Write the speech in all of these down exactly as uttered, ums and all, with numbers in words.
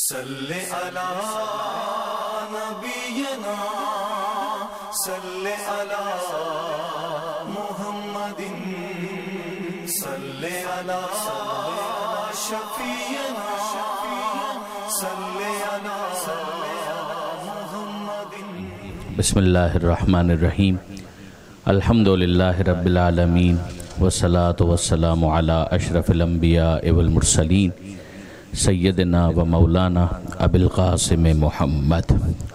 صلی علی نبینا صلی علی محمد صلی علی شفیعنا صلی علی محمد. بسم اللہ الرحمن الرحیم. الحمدللہ رب العالمین والصلاة والسلام علی اشرف الانبیاء والمرسلین سیدنا و مولانا ابی القاسم محمد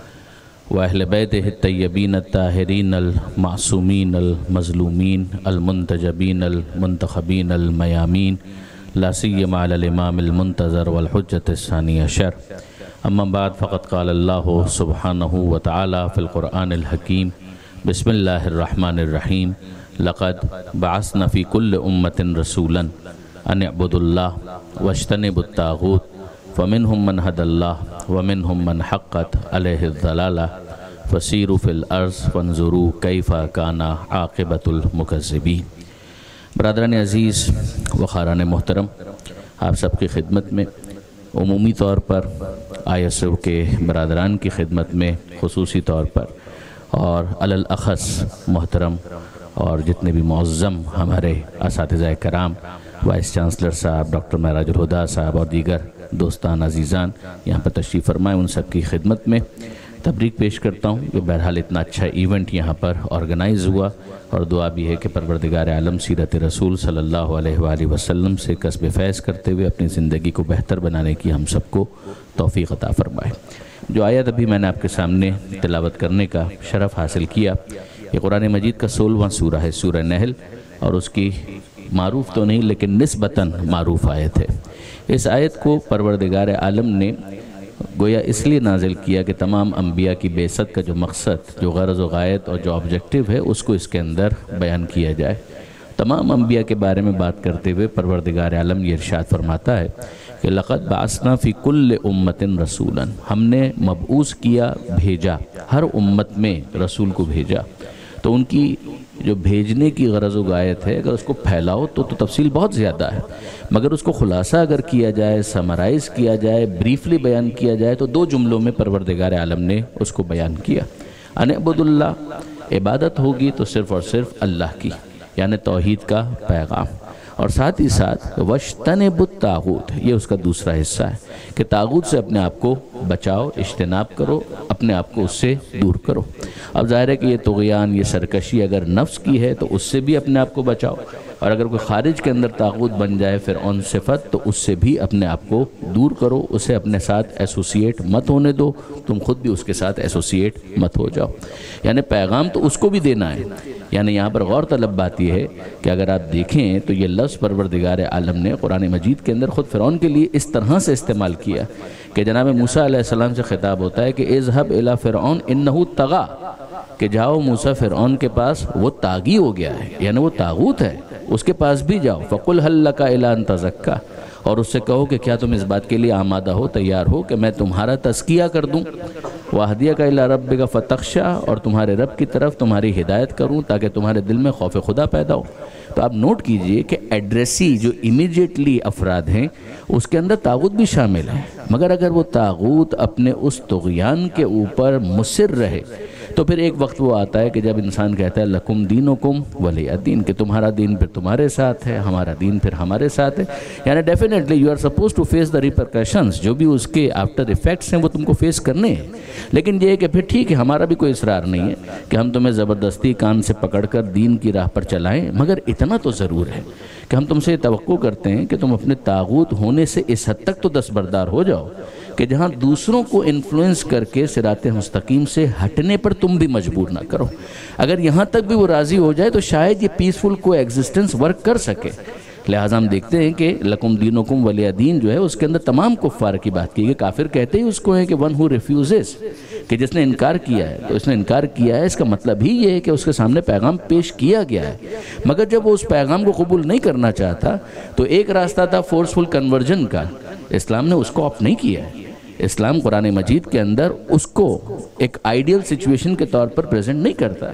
و اہل بیتہ الطیبین الطاہرین المعصومین المظلومین المنتجبین المنتخبین المیامین لا سیما علی الامام المنتظر والحجۃ الثانی عشر. اما بعد فقد قال اللہ سبحانہ وتعالی فی القرآن الحکیم. بسم اللہ الرحمن الرحیم. لقد بعثنا فی کل امت رسولا ان اعبدوا اللہ واجتنبوا الطاغوت فمنهم من هدى اللہ ومنهم من حقت علیہ الضلالہ فسیروا فی الارض فانظروا کیف کان عاقبۃ المکذبین. برادران عزیز و خاران محترم، آپ سب کی خدمت میں عمومی طور پر آئی ایس او کے برادران کی خدمت میں خصوصی طور پر اور علی الاخص محترم اور جتنے بھی معظم ہمارے اساتذہ کرام، وائس چانسلر صاحب ڈاکٹر معراج الہدیٰ صاحب اور دیگر دوستان عزیزان یہاں پر تشریف فرمائے، ان سب کی خدمت میں تبریک پیش کرتا ہوں کہ بہرحال اتنا اچھا ایونٹ یہاں پر آرگنائز ہوا، اور دعا بھی ہے کہ پروردگار عالم سیرت رسول صلی اللہ علیہ وآلہ وسلم سے کسب فیض کرتے ہوئے اپنی زندگی کو بہتر بنانے کی ہم سب کو توفیق عطا فرمائے. جو آیت ابھی میں نے آپ کے سامنے تلاوت کرنے کا شرف حاصل کیا، یہ قرآن مجید کا سولہواں سورہ ہے، سورہ نحل، اور اس کی معروف تو نہیں لیکن نسبتاً معروف آیت ہے. اس آیت کو پروردگار عالم نے گویا اس لیے نازل کیا کہ تمام انبیاء کی بعثت کا جو مقصد، جو غرض و غایت اور جو آبجیکٹو ہے، اس کو اس کے اندر بیان کیا جائے. تمام انبیاء کے بارے میں بات کرتے ہوئے پروردگار عالم یہ ارشاد فرماتا ہے کہ لقد بعثنا فی کل امت رسولا، ہم نے مبعوث کیا، بھیجا، ہر امت میں رسول کو بھیجا. تو ان کی جو بھیجنے کی غرض و غایت ہے، اگر اس کو پھیلاؤ تو تو تفصیل بہت زیادہ ہے، مگر اس کو خلاصہ اگر کیا جائے، سمرائز کیا جائے، بریفلی بیان کیا جائے تو دو جملوں میں پروردگار عالم نے اس کو بیان کیا. ان اعبدوا اللہ، عبادت ہوگی تو صرف اور صرف اللہ کی، یعنی توحید کا پیغام، اور ساتھ ہی ساتھ واجتنبوا الطاغوت، یہ اس کا دوسرا حصہ ہے کہ طاغوت سے اپنے آپ کو بچاؤ، اجتناب کرو، اپنے آپ کو اس سے دور کرو. اب ظاہر ہے کہ یہ طغیان، یہ سرکشی اگر نفس کی ہے تو اس سے بھی اپنے آپ کو بچاؤ، اور اگر کوئی خارج کے اندر طاغوت بن جائے فرعون صفت تو اس سے بھی اپنے آپ کو دور کرو، اسے اپنے ساتھ ایسوسیٹ مت ہونے دو، تم خود بھی اس کے ساتھ ایسوسیٹ مت ہو جاؤ. یعنی پیغام تو اس کو بھی دینا ہے. یعنی یہاں پر غور طلب بات یہ ہے کہ اگر آپ دیکھیں تو یہ لفظ پروردگار عالم نے قرآن مجید کے اندر خود فرعون کے لیے اس طرح سے استعمال کیا کہ جناب موسیٰ علیہ السلام سے خطاب ہوتا ہے کہ اذهب الى فرعون انه طغى، کہ جاؤ موسیٰ فرعون کے پاس، وہ طاغی ہو گیا ہے، یعنی وہ طاغوت ہے، اس کے پاس بھی جاؤ. فقل هل لك الى ان تزكى، اور اس سے کہو کہ کیا تم اس بات کے لیے آمادہ ہو، تیار ہو کہ میں تمہارا تزکیہ کر دوں. وَأَهْدِيَكَ إِلَىٰ رَبِّكَ فَتَخْشَىٰ، اور تمہارے رب کی طرف تمہاری ہدایت کروں تاکہ تمہارے دل میں خوف خدا پیدا ہو. تو آپ نوٹ کیجئے کہ ایڈریسی جو امیجیٹلی افراد ہیں اس کے اندر طاغوت بھی شامل ہیں، مگر اگر وہ طاغوت اپنے اس طغیان کے اوپر مصر رہے تو پھر ایک وقت وہ آتا ہے کہ جب انسان کہتا ہے لکم دینکم ولی دین، کہ تمہارا دین پھر تمہارے ساتھ ہے، ہمارا دین پھر ہمارے ساتھ ہے. یعنی definitely you are suppose to face the repercussions, جو بھی اس کے آفٹر ایفیکٹس ہیں وہ تم کو فیس کرنے ہیں. لیکن یہ ہے کہ پھر ٹھیک ہے، ہمارا بھی کوئی اصرار نہیں ہے کہ ہم تمہیں زبردستی کان سے پکڑ کر دین کی راہ پر چلائیں، مگر اتنا تو ضرور ہے کہ ہم تم سے یہ توقع کرتے ہیں کہ تم اپنے طاغوت ہونے سے اس حد تک تو دستبردار ہو جاؤ کہ جہاں دوسروں کو انفلوئنس کر کے صراط مستقیم سے ہٹنے پر تم بھی مجبور نہ کرو. اگر یہاں تک بھی وہ راضی ہو جائے تو شاید یہ پیسفل کو ایگزسٹنس ورک کر سکے. لہٰذا ہم دیکھتے ہیں کہ لکم دینکم ولی دین جو ہے اس کے اندر تمام کفار کی بات کی گئی. کافر کہتے ہی اس کو ہے کہ ون ہو ریفیوزز، کہ جس نے انکار کیا ہے تو اس نے انکار کیا ہے، اس کا مطلب ہی یہ ہے کہ اس کے سامنے پیغام پیش کیا گیا ہے، مگر جب وہ اس پیغام کو قبول نہیں کرنا چاہتا تو ایک راستہ تھا فورسفل کنورژن کا، اسلام نے اس کو آپٹ نہیں کیا ہے. اسلام قرآن مجید کے اندر اس کو ایک آئیڈیل سچویشن کے طور پر پریزنٹ نہیں کرتا،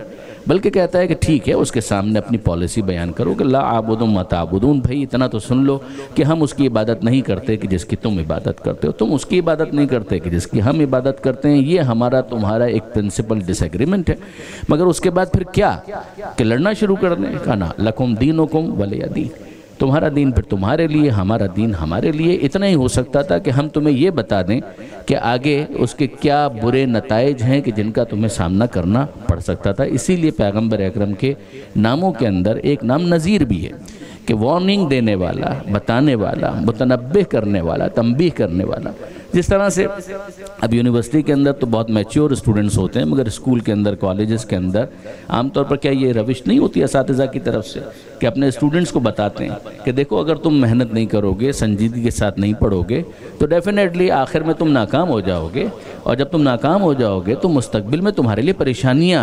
بلکہ کہتا ہے کہ ٹھیک ہے اس کے سامنے اپنی پالیسی بیان کرو کہ لا عابد ما تعبدون، بھائی اتنا تو سن لو کہ ہم اس کی عبادت نہیں کرتے کہ جس کی تم عبادت کرتے ہو، تم اس کی عبادت نہیں کرتے کہ جس کی ہم عبادت کرتے ہیں، یہ ہمارا تمہارا ایک پرنسپل ڈس ایگریمنٹ ہے۔ مگر اس کے بعد پھر کیا کہ لڑنا شروع کر دیں، کہا نا لکم دینکم ولی دین، تمہارا دین پھر تمہارے لیے، ہمارا دین ہمارے لیے۔ اتنا ہی ہو سکتا تھا کہ ہم تمہیں یہ بتا دیں کہ آگے اس کے کیا برے نتائج ہیں کہ جن کا تمہیں سامنا کرنا پڑ سکتا تھا۔ اسی لیے پیغمبر اکرم کے ناموں کے اندر ایک نام نذیر بھی ہے کہ وارننگ دینے والا، بتانے والا، متنبہ کرنے والا، تنبیہ کرنے والا۔ جس طرح سے اب یونیورسٹی کے اندر تو بہت میچور اسٹوڈنٹس ہوتے ہیں، مگر اسکول کے اندر، کالجز کے اندر عام طور پر کیا یہ روش نہیں ہوتی اساتذہ کی طرف سے کہ اپنے اسٹوڈنٹس کو بتاتے ہیں کہ دیکھو اگر تم محنت نہیں کرو گے، سنجیدگی کے ساتھ نہیں پڑھو گے تو ڈیفینیٹلی آخر میں تم ناکام ہو جاؤ گے، اور جب تم ناکام ہو جاؤ گے تو مستقبل میں تمہارے لیے پریشانیاں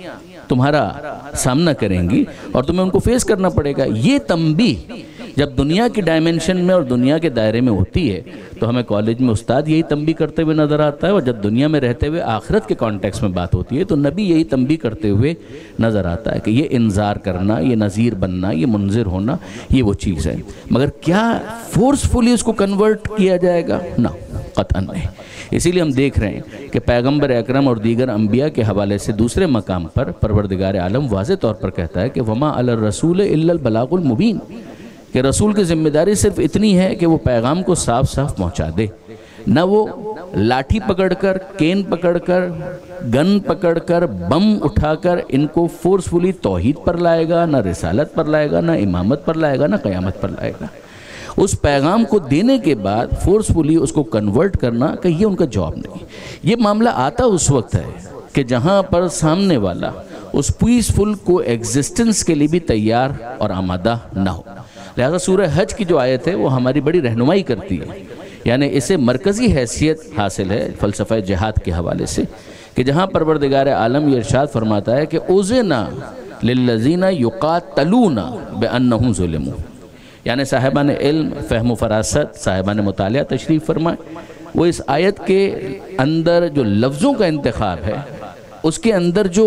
تمہارا سامنا کریں گی اور تمہیں ان کو فیس کرنا پڑے گا۔ یہ تنبیہ جب دنیا کی ڈائمنشن میں اور دنیا کے دائرے میں ہوتی ہے تو ہمیں کالج میں استاد یہی تنبیہ کرتے ہوئے نظر آتا ہے، اور جب دنیا میں رہتے ہوئے آخرت کے کانٹیکس میں بات ہوتی ہے تو نبی یہی تنبیہ کرتے ہوئے نظر آتا ہے کہ یہ انذار کرنا، یہ نذیر بننا، یہ منذر ہونا، یہ وہ چیز ہے۔ مگر کیا فورسفلی اس کو کنورٹ کیا جائے گا؟ نہ، قطعاً نہیں۔ اسی لیے ہم دیکھ رہے ہیں کہ پیغمبر اکرم اور دیگر انبیاء کے حوالے سے دوسرے مقام پر پروردگار عالم واضح طور پر کہتا ہے کہ وما علی الرسول الا البلاغ المبین، کہ رسول کی ذمہ داری صرف اتنی ہے کہ وہ پیغام کو صاف صاف پہنچا دے، نہ وہ لاٹھی پکڑ کر، کین پکڑ کر، گن پکڑ کر، بم اٹھا کر ان کو فورسفلی توحید پر لائے گا، نہ رسالت پر لائے گا، نہ امامت پر لائے گا، نہ قیامت پر لائے گا۔ اس پیغام کو دینے کے بعد فورسفلی اس کو کنورٹ کرنا کہ یہ ان کا جاب نہیں۔ یہ معاملہ آتا اس وقت ہے کہ جہاں پر سامنے والا اس پیسفل کو ایگزسٹنس کے لیے بھی تیار اور آمادہ نہ ہو۔ لہذا سورہ حج کی جو آیت ہے وہ ہماری بڑی رہنمائی کرتی ہے، یعنی اسے مرکزی حیثیت حاصل ہے فلسفہ جہاد کے حوالے سے، کہ جہاں پروردگار عالم یہ ارشاد فرماتا ہے کہ اُذِنَ لِلَّذِينَ يُقَاتَلُونَ بِأَنَّهُمْ ظُلِمُوا، یعنی صاحبان علم، فہم و فراست، صاحبان مطالعہ تشریف فرمائے، وہ اس آیت کے اندر جو لفظوں کا انتخاب ہے اس کے اندر جو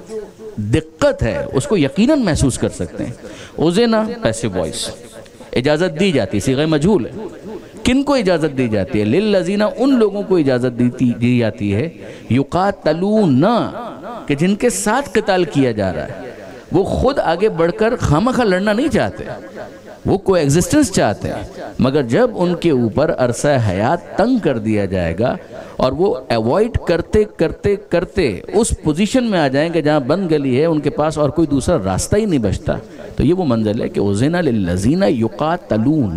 دقت ہے اس کو یقیناً محسوس کر سکتے ہیں۔ اُذِنَ پیسو وائس، اجازت دی جاتی، صیغہ مجہول ہے، کن کو اجازت دی جاتی ہے؟ للذین، ان لوگوں کو اجازت دی جاتی ہے، یقاتلون، کہ جن کے ساتھ قتال کیا جا رہا ہے، وہ خود آگے بڑھ کر خامخواہ لڑنا نہیں چاہتے، وہ کو ایگزسٹنس چاہتے ہیں، مگر جب ان کے اوپر عرصہ حیات تنگ کر دیا جائے گا اور وہ ایوائڈ کرتے کرتے کرتے اس پوزیشن میں آ جائیں کہ جہاں بند گلی ہے، ان کے پاس اور کوئی دوسرا راستہ ہی نہیں بچتا، تو یہ وہ منزل ہے کہ اُذِنَ لِلَّذِينَ يُقَاتَلُونَ،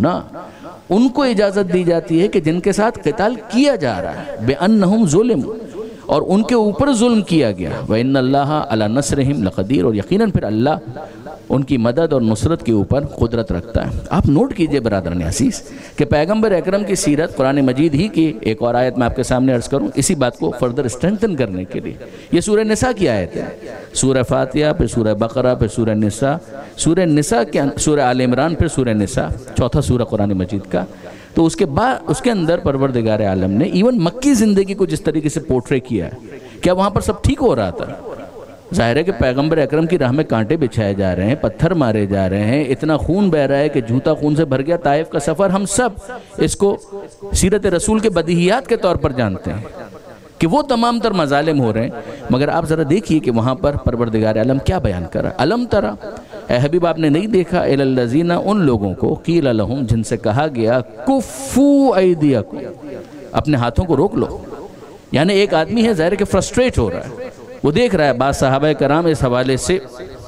ان کو اجازت دی جاتی ہے کہ جن کے ساتھ قتال کیا جا رہا ہے، بِأَنَّهُمْ ظُلِمُوا، اور ان کے اوپر ظلم کیا گیا، وَإِنَّ اللَّهَ عَلَى نَصْرِهِمْ لَقَدِيرٌ، اور یقیناً پھر اللہ ان کی مدد اور نصرت کے اوپر قدرت رکھتا ہے۔ آپ نوٹ کیجئے برادران عزیز کہ پیغمبر اکرم کی سیرت قرآن مجید ہی کی ایک اور آیت میں آپ کے سامنے عرض کروں اسی بات کو فردر اسٹرینتھن کرنے کے لیے۔ یہ سورہ نساء کی آیت ہے، سورہ فاتحہ پھر سورہ بقرہ پھر سورہ نساء، سورہ نساء کے سورہ آل عمران پھر سورہ نساء، چوتھا سورہ قرآن مجید کا۔ تو اس کے بعد اس کے اندر پروردگار عالم نے ایون مکی زندگی کو جس طریقے سے پورٹرے کیا ہے، کیا وہاں پر سب ٹھیک ہو رہا تھا؟ ظاہر ہے کہ پیغمبر اکرم کی راہ میں کانٹے بچھائے جا رہے ہیں، پتھر مارے جا رہے ہیں، اتنا خون بہ رہا ہے کہ جوتا خون سے بھر گیا۔ طائف کا سفر ہم سب اس کو سیرت رسول کے بدیہیات کے طور پر جانتے ہیں کہ وہ تمام تر مظالم ہو رہے ہیں، مگر آپ ذرا دیکھیے کہ وہاں پر پروردگار عالم کیا بیان کر رہا ہے۔ الم ترى، اے حبیب آپ نے نہیں دیکھا، الی الذین، ان لوگوں کو، قیل لہم، جن سے کہا گیا کفو ایدیکم، اپنے ہاتھوں کو روک لو۔ یعنی ایک آدمی ہے ظاہر کہ فرسٹریٹ ہو رہا ہے، وہ دیکھ رہا ہے بعض صحابہ کرام اس حوالے سے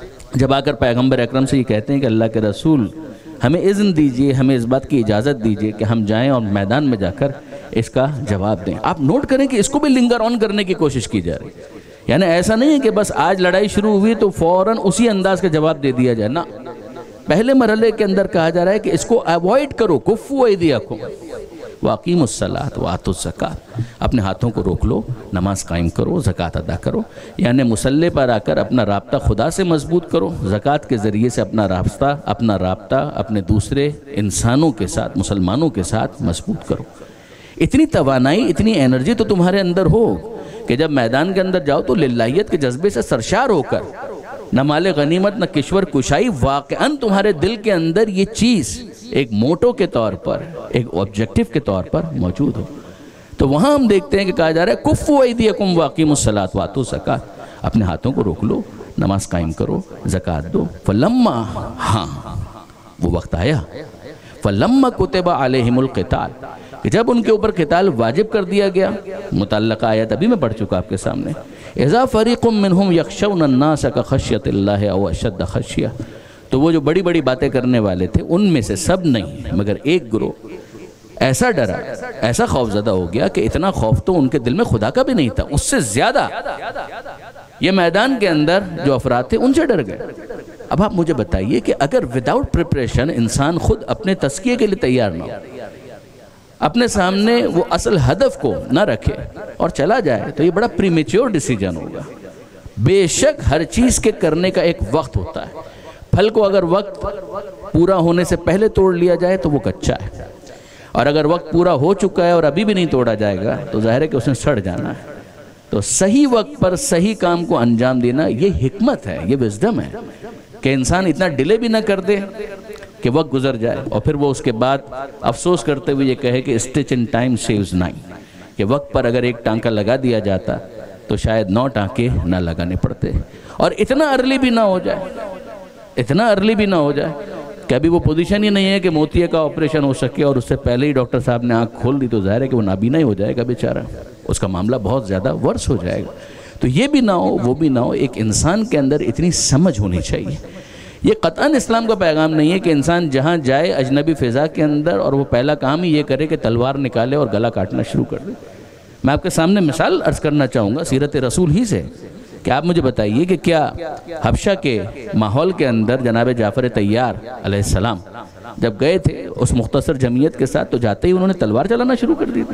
جب آ کر پیغمبر اکرم سے یہ کہتے ہیں کہ اللہ کے رسول ہمیں اذن دیجئے، ہمیں اس بات کی اجازت دیجئے کہ ہم جائیں اور میدان میں جا کر اس کا جواب دیں۔ آپ نوٹ کریں کہ اس کو بھی لنگر آن کرنے کی کوشش کی جا رہی ہے، یعنی ایسا نہیں ہے کہ بس آج لڑائی شروع ہوئی تو فوراً اسی انداز کا جواب دے دیا جائے، نہ، پہلے مرحلے کے اندر کہا جا رہا ہے کہ اس کو ایوائڈ کرو، کفو ایدیکم واقیموا الصلاۃ وآتوا الزکاۃ، اپنے ہاتھوں کو روک لو، نماز قائم کرو، زکوٰۃ ادا کرو، یعنی مسلح پر آ کر اپنا رابطہ خدا سے مضبوط کرو، زکوٰۃ کے ذریعے سے اپنا رابطہ اپنا رابطہ اپنے دوسرے انسانوں کے ساتھ، مسلمانوں کے ساتھ مضبوط کرو۔ اتنی توانائی، اتنی انرجی تو تمہارے اندر ہو کہ جب میدان کے اندر جاؤ تو للہیت کے جذبے سے سرشار ہو کر نہ مال غنیمت نہ کشور کشائی، واقعاً تمہارے دل کے اندر یہ چیز ایک موٹو کے طور پر، ایک آبجیکٹو کے طور پر موجود ہو۔ تو وہاں ہم دیکھتے ہیں کہ کہا جا رہا ہے کفوا ایدیکم واقیموا الصلاۃ وآتوا الزکاۃ، اپنے ہاتھوں کو روک لو، نماز قائم کرو، زکوٰۃ دو۔ فلما، ہاں وہ وقت آیا، فلما کتب علیہم القتال، کہ جب ان کے اوپر قتال واجب کر دیا گیا، متعلقہ آیت ابھی میں پڑھ چکا آپ کے سامنے، اذا فریق منہم یخشون الناس کخشیۃ اللہ او اشد خشیہ، تو وہ جو بڑی بڑی باتیں کرنے والے تھے ان میں سے سب نہیں مگر ایک گروہ ایسا ڈرا، ایسا خوف زدہ ہو گیا کہ اتنا خوف تو ان کے دل میں خدا کا بھی نہیں تھا، اس سے زیادہ یہ میدان کے اندر جو افراد تھے ان سے ڈر گئے۔ اب آپ مجھے بتائیے کہ اگر وداؤٹ پریپریشن انسان خود اپنے تزکیے کے لیے تیار نہ ہو، اپنے سامنے وہ اصل ہدف کو نہ رکھے اور چلا جائے، تو یہ بڑا پریمیچور ڈیسیجن ہوگا۔ بے شک ہر چیز کے کرنے کا ایک وقت ہوتا ہے، پھل کو اگر وقت پورا ہونے سے پہلے توڑ لیا جائے تو وہ کچا ہے، اور اگر وقت پورا ہو چکا ہے اور ابھی بھی نہیں توڑا جائے گا تو ظاہر ہے کہ اس نے سڑ جانا ہے۔ تو صحیح وقت پر صحیح کام کو انجام دینا یہ حکمت ہے، یہ وزڈم ہے کہ انسان اتنا ڈیلے بھی نہ کر دے کہ وقت گزر جائے اور پھر وہ اس کے بعد افسوس کرتے ہوئے یہ کہے کہ stitch in time saves nine, کہ وقت پر اگر ایک ٹانکا لگا دیا جاتا تو شاید نو ٹانکے نہ لگانے پڑتے، اور اتنا ارلی بھی نہ ہو جائے، اتنا ارلی بھی نہ ہو جائے کہ ابھی وہ پوزیشن ہی نہیں ہے کہ موتیے کا آپریشن ہو سکے اور اس سے پہلے ہی ڈاکٹر صاحب نے آنکھ کھول دی، تو ظاہر ہے کہ وہ نابینا ہی ہو جائے گا بیچارہ، اس کا معاملہ بہت زیادہ ورس ہو جائے گا۔ تو یہ بھی نہ ہو، وہ بھی نہ ہو، ایک انسان کے اندر اتنی سمجھ ہونی چاہیے۔ یہ قطعاً اسلام کا پیغام نہیں ہے کہ انسان جہاں جائے اجنبی فضا کے اندر اور وہ پہلا کام ہی یہ کرے کہ تلوار نکالے اور گلا کاٹنا شروع کر دے۔ میں آپ کے سامنے مثال عرض کرنا چاہوں گا سیرت رسول ہی سے، کہ آپ مجھے بتائیے کہ کیا حبشہ کے ماحول کے اندر جناب جعفر طیار علیہ السلام جب گئے تھے اس مختصر جمعیت کے ساتھ، تو جاتے ہی انہوں نے تلوار چلانا شروع کر دی تھی۔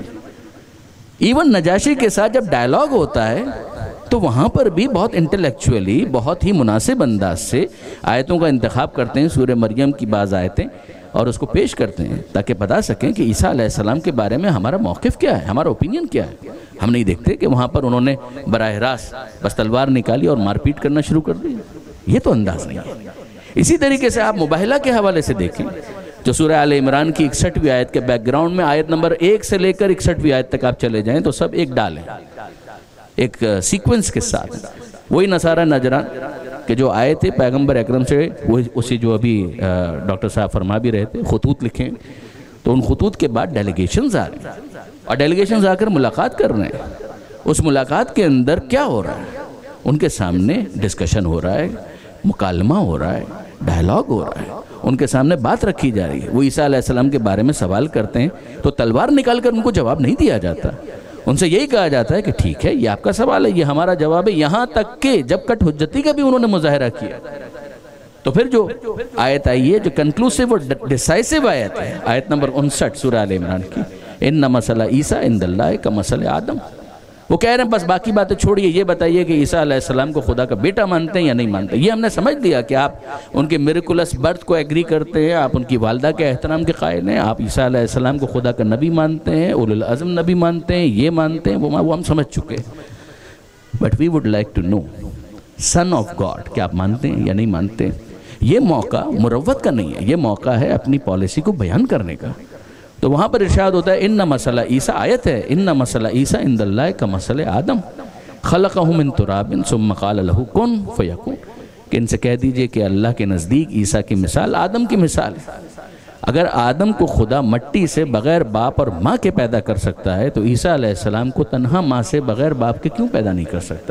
ایون نجاشی کے ساتھ جب ڈائلاگ ہوتا ہے تو وہاں پر بھی بہت انٹلیکچولی، بہت ہی مناسب انداز سے آیتوں کا انتخاب کرتے ہیں، سورہ مریم کی بعض آیتیں، اور اس کو پیش کرتے ہیں تاکہ بتا سکیں کہ عیسیٰ علیہ السلام کے بارے میں ہمارا موقف کیا ہے، ہمارا اوپینین کیا ہے۔ ہم نہیں دیکھتے کہ وہاں پر انہوں نے براہ راست بس تلوار نکالی اور مار پیٹ کرنا شروع کر دی، یہ تو انداز نہیں ہے۔ اسی طریقے سے آپ مباہلہ کے حوالے سے دیکھیں، جو سورہ آل عمران کی اکسٹھویں آیت کے بیک گراؤنڈ میں آیت نمبر ایک سے لے کر اکسٹھویں آیت تک آپ چلے جائیں تو سب ایک ڈال ہے، ایک سیکوینس کے ساتھ۔ وہی نصارہ نجران کہ جو آئے تھے پیغمبر اکرم سے، وہ اسی جو ابھی ڈاکٹر صاحب فرما بھی رہے تھے، خطوط لکھیں، تو ان خطوط کے بعد ڈیلیگیشنز آ رہے ہیں، اور ڈیلیگیشنز آ کر ملاقات کر رہے ہیں۔ اس ملاقات کے اندر کیا ہو رہا ہے؟ ان کے سامنے ڈسکشن ہو رہا ہے، مکالمہ ہو رہا ہے، ڈائلاگ ہو رہا ہے، ان کے سامنے بات رکھی جا رہی ہے۔ وہ عیسیٰ علیہ السلام کے بارے میں سوال کرتے ہیں تو تلوار نکال کر ان کو جواب نہیں دیا جاتا، ان سے یہی کہا جاتا ہے کہ ٹھیک ہے یہ آپ کا سوال ہے، یہ ہمارا جواب ہے، یہاں تک کہ جب کٹ حجتی کا بھی انہوں نے مظاہرہ کیا۔ تو پھر جو آیت آئی ہے جو کنکلوسیو اور ڈیسائسیو آیت ہے، آیت نمبر انسٹھ سورہ آل عمران کی، ان مسئلہ عیسیٰ عند اللہ کا مسئلہ آدم۔ وہ کہہ رہے ہیں بس باقی باتیں چھوڑیے، یہ بتائیے کہ عیسیٰ علیہ السلام کو خدا کا بیٹا مانتے ہیں یا نہیں مانتے۔ یہ ہم نے سمجھ لیا کہ آپ ان کے میریکولس برتھ کو ایگری کرتے ہیں، آپ ان کی والدہ کے احترام کے قائل ہیں، آپ عیسیٰ علیہ السلام کو خدا کا نبی مانتے ہیں، اولو العزم نبی مانتے ہیں، یہ مانتے ہیں، وہ ہم سمجھ چکے۔ But we would like to know Son of God, کہ آپ مانتے ہیں یا نہیں مانتے۔ یہ موقع مروت کا نہیں ہے، یہ موقع ہے اپنی پالیسی کو بیان کرنے کا۔ تو وہاں پر ارشاد ہوتا ہے ان مسئلہ عیسیٰ، آیت ہے ان مسئلہ عیسیٰ عند اللہ کا مسئلہ آدم خلقہ من تراب ثم قال له کن فیکون، کہ ان سے کہہ دیجئے کہ اللہ کے نزدیک عیسیٰ کی مثال آدم کی مثال ہے۔ اگر آدم کو خدا مٹی سے بغیر باپ اور ماں کے پیدا کر سکتا ہے تو عیسیٰ علیہ السلام کو تنہا ماں سے بغیر باپ کے کیوں پیدا نہیں کر سکتا؟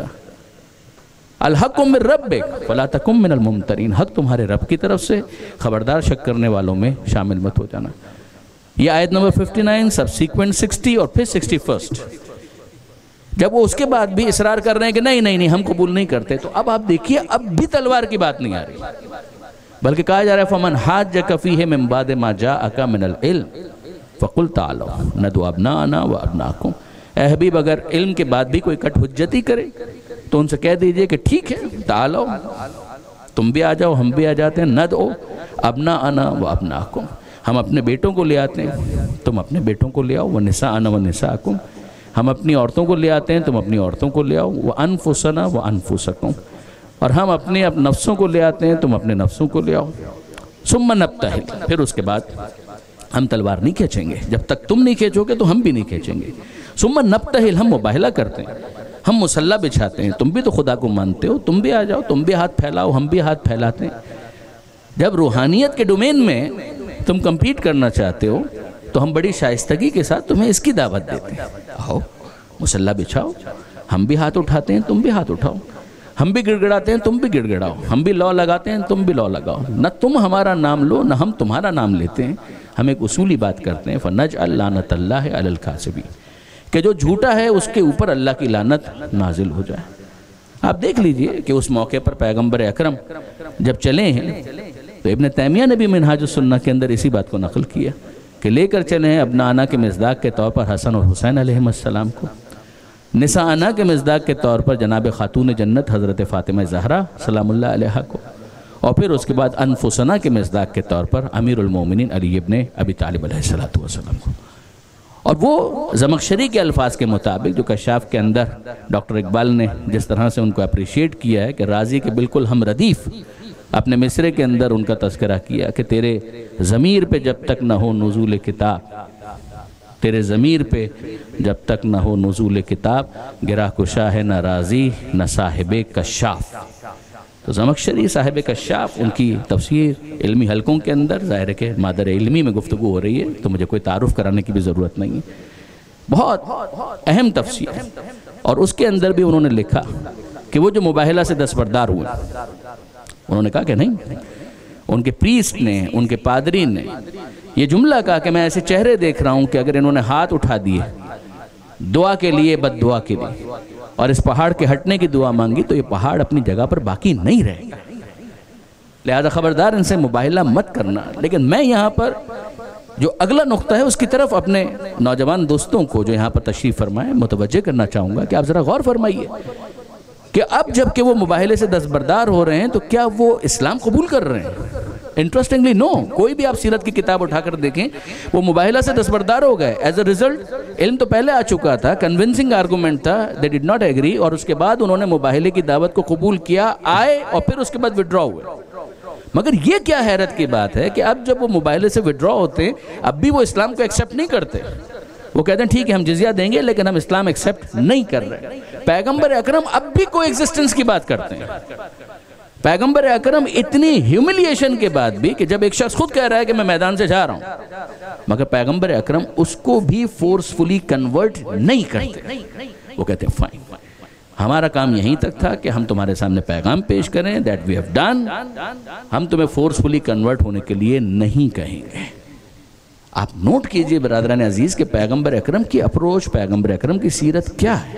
الحق من ربک فلا تکن من الممترین، حق تمہارے رب کی طرف سے، خبردار شک کرنے والوں میں شامل مت ہو جانا۔ یہ آیت نمبر ففٹی نائن، سب سیکوینٹ سکسٹی اور پھر سکسٹی فرسٹ، جب وہ اس کے بعد بھی اصرار کر رہے ہیں کہ نہیں نہیں نہیں ہم قبول نہیں کرتے، تو اب آپ دیکھیے اب بھی تلوار کی بات نہیں آ رہی، بلکہ کہا جا رہا ہے فمن حاجک فیہ من بعد ما جاءک من العلم فقل تعالوا ندعو ابناءنا وابناءکم۔ اے حبیب اگر علم کے بعد بھی کوئی کٹ حجتی کرے تو ان سے کہہ دیجئے کہ ٹھیک ہے تعالوا، تم بھی آ جاؤ ہم بھی آ جاتے ہیں، ندعو ابناءنا وابناءکم، ہم اپنے بیٹوں کو لے آتے ہیں تم اپنے بیٹوں کو لے آؤ، وَنِسَاءَنَا وَنِسَاءَكُمْ، ہم اپنی عورتوں کو لے آتے ہیں تم اپنی عورتوں کو لے آؤ، وَأَنفُسَنَا وَأَنفُسَكُمْ، اور ہم اپنے اپ نفسوں کو لے آتے ہیں، تم اپنے نفسوں کو لے آؤ. ثم نبتہل، پھر اس کے بعد ہم تلوار نہیں کھینچیں گے، جب تک تم نہیں کھینچو گے تو ہم بھی نہیں کھینچیں گے. ثم نبتہل، ہم مباہلہ کرتے ہیں، ہم مسلح بچھاتے ہیں. تم بھی تو خدا کو مانتے ہو، تم بھی آ جاؤ، تم بھی ہاتھ پھیلاؤ، ہم بھی ہاتھ پھیلاتے ہیں. جب روحانیت کے ڈومین میں تم کمپیٹ کرنا چاہتے ہو تو ہم بڑی شائستگی کے ساتھ تمہیں اس کی دعوت دیتے ہیں. آؤ مسلح بچھاؤ، ہم بھی ہاتھ اٹھاتے ہیں، تم بھی ہاتھ اٹھاؤ. ہم بھی گڑ گڑاتے ہیں، تم بھی گڑ گڑاؤ. ہم بھی لو لگاتے ہیں، تم بھی لو لگاؤ. نہ تم ہمارا نام لو نہ ہم تمہارا نام لیتے ہیں. ہم ایک اصولی بات کرتے ہیں، فَنَجْعَلْ لَعْنَةَ اللَّهِ عَلَى الْكَاذِبِينَ، کہ جو جھوٹا ہے اس کے اوپر اللہ کی لعنت نازل ہو جائے. آپ دیکھ لیجئے کہ اس موقع پر پیغمبر اکرم جب چلے ہیں تو ابن تیمیہ نے بھی منہاج السنہ کے اندر اسی بات کو نقل کیا کہ لے کر چلے ہیں ابناء کے مصداق کے طور پر حسن اور حسین علیہ السلام کو، نساء کے مصداق کے طور پر جناب خاتون جنت حضرت فاطمہ زہرا سلام اللہ علیہ کو، اور پھر اس کے بعد انفسنا کے مصداق کے طور پر امیر المومنین علی ابن ابی طالب علیہ السلام کو. اور وہ زمخشری کے الفاظ کے مطابق جو کشاف کے اندر ڈاکٹر اقبال نے جس طرح سے ان کو اپریشیٹ کیا ہے کہ راضی کے بالکل ہم ردیف اپنے مصرے کے اندر ان کا تذکرہ کیا کہ تیرے ضمیر پہ جب تک نہ ہو نزول کتاب، تیرے ضمیر پہ جب تک نہ ہو نزول کتاب، گرہ کشا ہے نہ راضی نہ صاحب کشاف. تو زمخشری صاحب کشاف، ان کی تفسیر علمی حلقوں کے اندر ظاہر ہے کہ مادر علمی میں گفتگو ہو رہی ہے تو مجھے کوئی تعارف کرانے کی بھی ضرورت نہیں ہے. بہت اہم تفسیر، اور اس کے اندر بھی انہوں نے لکھا کہ وہ جو مباہلہ سے دستبردار ہوئے، انہوں نے کہا کہ نہیں، ان کے پریسٹ نے، ان کے پادری نے یہ جملہ کہا کہ میں ایسے چہرے دیکھ رہا ہوں کہ اگر انہوں نے ہاتھ اٹھا دیے دعا کے لیے، بد دعا کے لیے، اور اس پہاڑ کے ہٹنے کی دعا مانگی تو یہ پہاڑ اپنی جگہ پر باقی نہیں رہے گا. لہذا خبردار ان سے مباہلہ مت کرنا. لیکن میں یہاں پر جو اگلا نقطہ ہے اس کی طرف اپنے نوجوان دوستوں کو جو یہاں پر تشریف فرمائے متوجہ کرنا چاہوں گا کہ آپ ذرا غور فرمائیے کہ اب جب کہ وہ مباہلے سے دستبردار ہو رہے ہیں تو کیا وہ اسلام قبول کر رہے ہیں؟ Interestingly no. کوئی بھی آپ سیرت کی کتاب اٹھا کر دیکھیں وہ مباہلہ سے دستبردار ہو گئے. ایز اے ریزلٹ علم تو پہلے آ چکا تھا، کنونسنگ آرگومنٹ تھا، they did not agree، اور اس کے بعد انہوں نے مباہلے کی دعوت کو قبول کیا، آئے اور پھر اس کے بعد وڈرا ہوئے. مگر یہ کیا حیرت کی بات ہے کہ اب جب وہ مباہلے سے وڈرا ہوتے ہیں اب بھی وہ اسلام کو ایکسیپٹ نہیں کرتے. وہ کہتے ہیں ٹھیک ہے ہم جزیہ دیں گے لیکن ہم اسلام ایکسیپٹ نہیں کر رہے. پیغمبر اکرم اب بھی کو ایگزسٹنس کی بات کرتے ہیں. پیغمبر اکرم اتنی ہیوملیشن کے بعد بھی کہ جب ایک شخص خود کہہ رہا ہے کہ میں میدان سے جا رہا ہوں، مگر پیغمبر اکرم اس کو بھی فورسفلی کنورٹ نہیں کرتے. وہ کہتے ہیں فائن، ہمارا کام یہیں تک تھا کہ ہم تمہارے سامنے پیغام پیش کریں، دیٹ وی ہیو ڈن، ہم تمہیں فورسفلی کنورٹ ہونے کے لیے نہیں کہیں گے. آپ نوٹ کیجئے برادران عزیز کہ پیغمبر اکرم کی اپروچ، پیغمبر اکرم کی سیرت کیا ہے،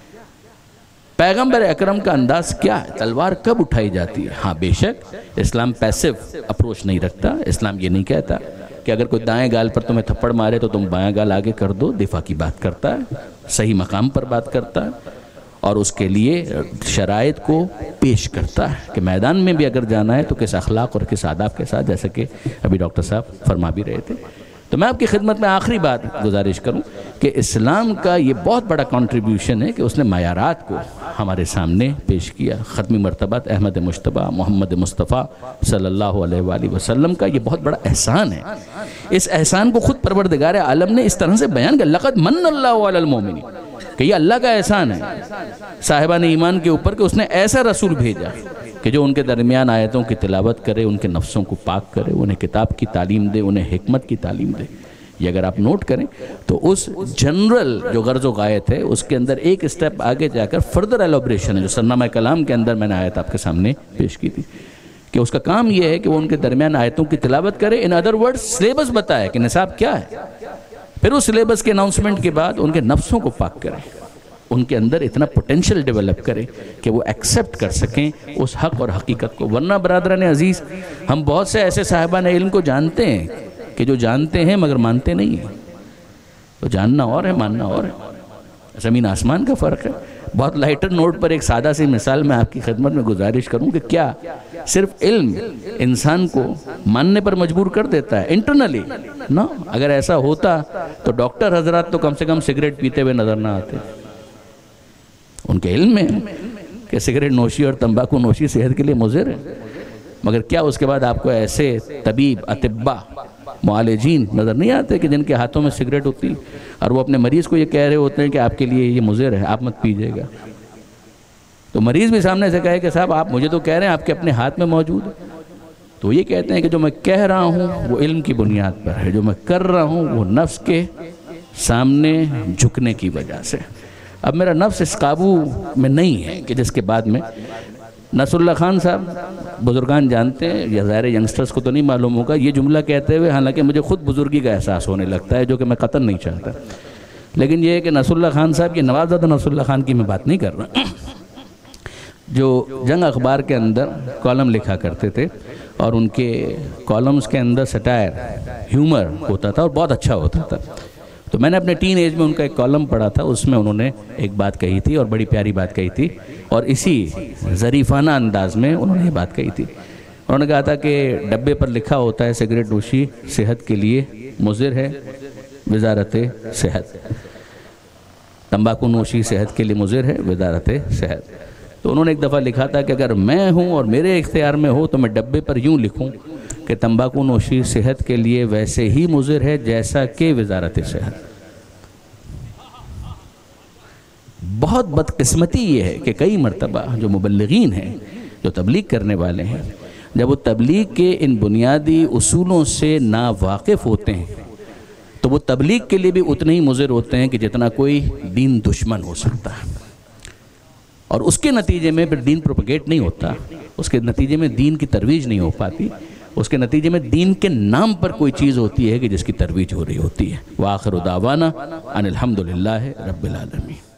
پیغمبر اکرم کا انداز کیا ہے، تلوار کب اٹھائی جاتی ہے. ہاں بے شک اسلام پیسو اپروچ نہیں رکھتا. اسلام یہ نہیں کہتا کہ اگر کوئی دائیں گال پر تمہیں تھپڑ مارے تو تم بائیں گال آگے کر دو. دفاع کی بات کرتا ہے، صحیح مقام پر بات کرتا ہے اور اس کے لیے شرائط کو پیش کرتا ہے کہ میدان میں بھی اگر جانا ہے تو کس اخلاق اور کس آداب کے ساتھ، جیسے کہ ابھی ڈاکٹر صاحب فرما بھی رہے تھے. تو میں آپ کی خدمت میں آخری بات گزارش کروں کہ اسلام کا یہ بہت بڑا کنٹریبیوشن ہے کہ اس نے معیارات کو ہمارے سامنے پیش کیا. ختمی مرتبت احمد مجتبیٰ محمد مصطفیٰ صلی اللہ علیہ وآلہ وسلم کا یہ بہت بڑا احسان ہے. اس احسان کو خود پروردگار عالم نے اس طرح سے بیان کیا، لقد من اللہ علی المؤمنین، کہ یہ اللہ کا احسان ہے صاحبان ایمان کے اوپر کہ اس نے ایسا رسول بھیجا کہ جو ان کے درمیان آیتوں کی تلاوت کرے، ان کے نفسوں کو پاک کرے، انہیں کتاب کی تعلیم دے، انہیں حکمت کی تعلیم دے. یہ اگر آپ نوٹ کریں تو اس جنرل جو غرض و غایت ہے اس کے اندر ایک اسٹیپ آگے جا کر فردر ایلوبریشن ہے جو سرنامہ کلام کے اندر میں نے آیت آپ کے سامنے پیش کی تھی کہ اس کا کام یہ ہے کہ وہ ان کے درمیان آیتوں کی تلاوت کرے. ان ادر ورڈ سلیبس بتائے کہ نصاب کیا ہے، پھر اس سلیبس کے اناؤنسمنٹ کے بعد ان کے نفسوں کو پاک کرے، ان کے اندر اتنا پوٹینشل ڈیولپ کرے کہ وہ ایکسیپٹ کر سکیں اس حق اور حقیقت کو. ورنہ برادران عزیز ہم بہت سے ایسے صاحبان علم کو جانتے ہیں کہ جو جانتے ہیں مگر مانتے نہیں ہیں. تو جاننا اور ہے، ماننا اور ہے، زمین آسمان کا فرق ہے. بہت لائٹر نوٹ پر ایک سادہ سی مثال میں آپ کی خدمت میں گزارش کروں کہ کیا صرف علم انسان کو ماننے پر مجبور کر دیتا ہے انٹرنلی؟ نا، اگر ایسا ہوتا تو ڈاکٹر حضرات تو کم سے کم سگریٹ پیتے ہوئے نظر نہ آتے. ان کے علم میں کہ کہ سگریٹ نوشی اور تمباکو نوشی صحت کے لیے مضر ہے، مگر کیا اس کے بعد آپ کو ایسے طبیب، اطباء، معالجین نظر نہیں آتے کہ جن کے ہاتھوں میں سگریٹ ہوتی اور وہ اپنے مریض کو یہ کہہ رہے ہوتے ہیں کہ آپ کے لیے یہ مضر ہے، آپ مت پیجیے گا؟ تو مریض بھی سامنے سے کہے کہ صاحب آپ مجھے تو کہہ رہے ہیں آپ کے اپنے ہاتھ میں موجود ہے، تو یہ کہتے ہیں کہ جو میں کہہ رہا ہوں وہ علم کی بنیاد پر ہے، جو میں کر رہا ہوں وہ نفس کے سامنے جھکنے کی وجہ سے۔ اب میرا نفس اس قابو میں نہیں ہے کہ جس کے بعد میں نصر اللہ خان صاحب بزرگان جانتے ہیں، یا ظاہر ینگسٹرز کو تو نہیں معلوم ہوگا، یہ جملہ کہتے ہوئے حالانکہ مجھے خود بزرگی کا احساس ہونے لگتا ہے جو کہ میں قطعاً نہیں چاہتا، لیکن یہ ہے کہ نصر اللہ خان صاحب، یہ نوابزادہ نصر اللہ خان کی میں بات نہیں کر رہا، جو جنگ اخبار کے اندر کالم لکھا کرتے تھے اور ان کے کالمز کے اندر سٹائر، ہیومر ہوتا تھا اور بہت اچھا ہوتا تھا۔ تو میں نے اپنے ٹین ایج میں ان کا ایک کالم پڑھا تھا، اس میں انہوں نے ایک بات کہی تھی اور بڑی پیاری بات کہی تھی، اور اسی ظریفانہ انداز میں انہوں نے یہ بات کہی تھی۔ انہوں نے کہا تھا کہ ڈبے پر لکھا ہوتا ہے سگریٹ نوشی صحت کے لیے مضر ہے، وزارت صحت، تمباکو نوشی صحت کے لیے مضر ہے، وزارت صحت۔ تو انہوں نے ایک دفعہ لکھا تھا کہ اگر میں ہوں اور میرے اختیار میں ہو تو میں ڈبے پر یوں لکھوں کہ تمباکو نوشی صحت کے لیے ویسے ہی مضر ہے جیسا کہ وزارت صحت۔ بہت بدقسمتی یہ ہے کہ کئی مرتبہ جو مبلغین ہیں، جو تبلیغ کرنے والے ہیں، جب وہ تبلیغ کے ان بنیادی اصولوں سے ناواقف ہوتے ہیں تو وہ تبلیغ کے لیے بھی اتنے ہی مضر ہوتے ہیں کہ جتنا کوئی دین دشمن ہو سکتا ہے، اور اس کے نتیجے میں پھر دین پروپیگیٹ نہیں ہوتا، اس کے نتیجے میں دین کی ترویج نہیں ہو پاتی، اس کے نتیجے میں دین کے نام پر کوئی چیز ہوتی ہے کہ جس کی ترویج ہو رہی ہوتی ہے۔ وآخر دعوانا ان الحمدللہ رب العالمین۔